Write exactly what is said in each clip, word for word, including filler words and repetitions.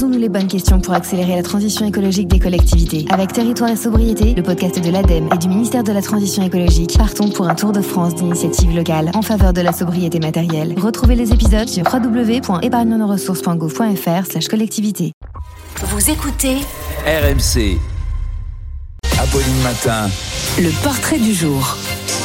Posons-nous les bonnes questions pour accélérer la transition écologique des collectivités. Avec Territoire et Sobriété, le podcast de l'ADEME et du ministère de la Transition écologique, partons pour un tour de France d'initiatives locales en faveur de la sobriété matérielle. Retrouvez les épisodes sur w w w point épargne nos ressources point gouv point f r slash collectivité. Vous écoutez R M C. Apolline Matin. Le portrait du jour.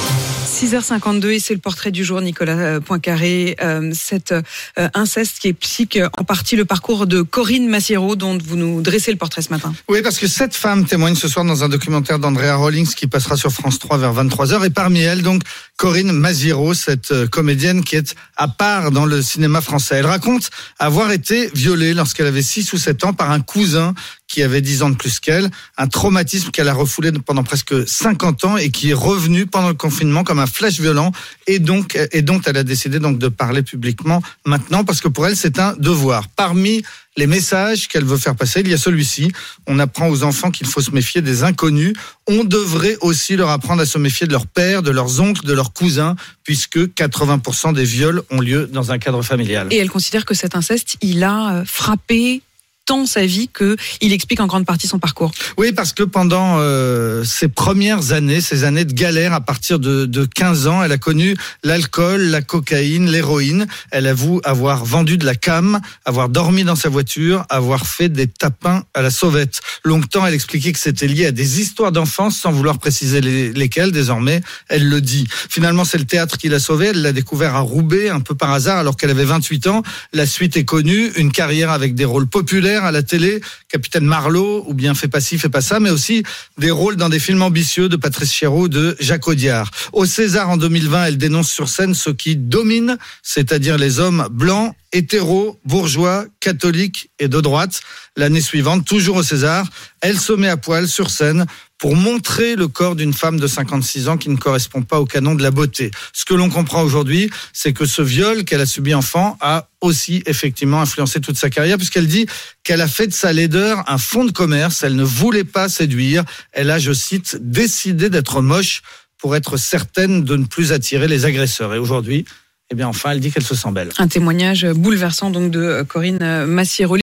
six heures cinquante-deux et c'est le portrait du jour, Nicolas Poincaré. Euh, cet euh, inceste qui explique en partie le parcours de Corinne Massiero dont vous nous dressez le portrait ce matin. Oui, parce que sept femmes témoignent ce soir dans un documentaire d'Andrea Rawlings qui passera sur France trois vers vingt-trois heures. Et parmi elles, donc, Corinne Massiero, cette euh, comédienne qui est à part dans le cinéma français. Elle raconte avoir été violée lorsqu'elle avait six ou sept ans par un cousin qui avait dix ans de plus qu'elle, un traumatisme qu'elle a refoulé pendant presque cinquante ans et qui est revenu pendant le confinement comme un flash violent et donc et dont elle a décidé donc de parler publiquement maintenant parce que pour elle c'est un devoir. Parmi les messages qu'elle veut faire passer, il y a celui-ci. On apprend aux enfants qu'il faut se méfier des inconnus. On devrait aussi leur apprendre à se méfier de leurs pères, de leurs oncles, de leurs cousins, puisque quatre-vingts pour cent des viols ont lieu dans un cadre familial. Et elle considère que cet inceste, il a frappé tant sa vie qu'il explique en grande partie son parcours. Oui, parce que pendant euh, ses premières années, ces années de galère à partir de, de quinze ans, elle a connu l'alcool, la cocaïne, l'héroïne. Elle avoue avoir vendu de la cam, avoir dormi dans sa voiture, avoir fait des tapins à la sauvette. Longtemps, elle expliquait que c'était lié à des histoires d'enfance sans vouloir préciser les, lesquelles. Désormais, elle le dit. Finalement, c'est le théâtre qui l'a sauvée. Elle l'a découvert à Roubaix, un peu par hasard, alors qu'elle avait vingt-huit ans. La suite est connue, une carrière avec des rôles populaires à la télé, Capitaine Marlowe, ou bien Fais pas ci, fais pas ça, mais aussi des rôles dans des films ambitieux de Patrice Chéreau, de Jacques Audiard. Au César en deux mille vingt, elle dénonce sur scène ce qui domine, c'est-à-dire les hommes blancs, hétéros, bourgeois, catholiques et de droite. L'année suivante, toujours au César, elle se met à poil sur scène pour montrer le corps d'une femme de cinquante-six ans qui ne correspond pas au canon de la beauté. Ce que l'on comprend aujourd'hui, c'est que ce viol qu'elle a subi enfant a aussi effectivement influencé toute sa carrière, puisqu'elle dit qu'elle a fait de sa laideur un fonds de commerce. Elle ne voulait pas séduire. Elle a, je cite, décidé d'être moche pour être certaine de ne plus attirer les agresseurs. Et aujourd'hui, eh bien enfin, elle dit qu'elle se sent belle. Un témoignage bouleversant donc de Corinne Massiero.